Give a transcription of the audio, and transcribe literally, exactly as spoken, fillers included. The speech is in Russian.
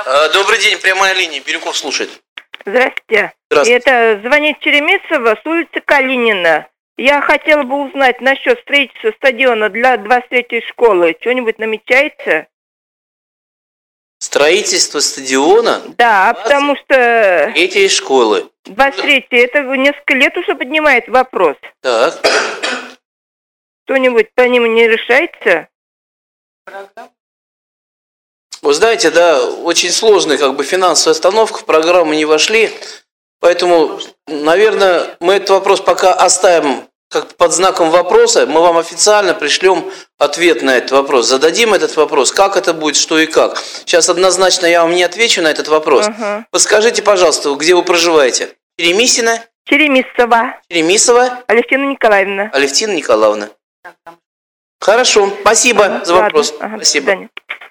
Добрый день, прямая линия, Бирюков слушает. Здравствуйте. Здравствуйте. Это звонит Черемисова с улицы Калинина. Я хотела бы узнать насчет строительства стадиона для двадцать третьей школы. Что-нибудь намечается? Строительство стадиона? Да, потому что... Третьей школы. двадцать третья, это несколько лет уже поднимает вопрос. Так. Что-нибудь по ним не решается? Вы знаете, да, очень сложная как бы финансовая остановка, в программу не вошли, поэтому, наверное, мы этот вопрос пока оставим как под знаком вопроса, мы вам официально пришлем ответ на этот вопрос, зададим этот вопрос, как это будет, что и как. Сейчас однозначно я вам не отвечу на этот вопрос. Uh-huh. Подскажите, пожалуйста, где вы проживаете? Черемисина? Черемисова. Черемисова? Алевтина Николаевна. Алевтина Николаевна. Хорошо, спасибо ага, за вопрос. Ладно, ага, спасибо.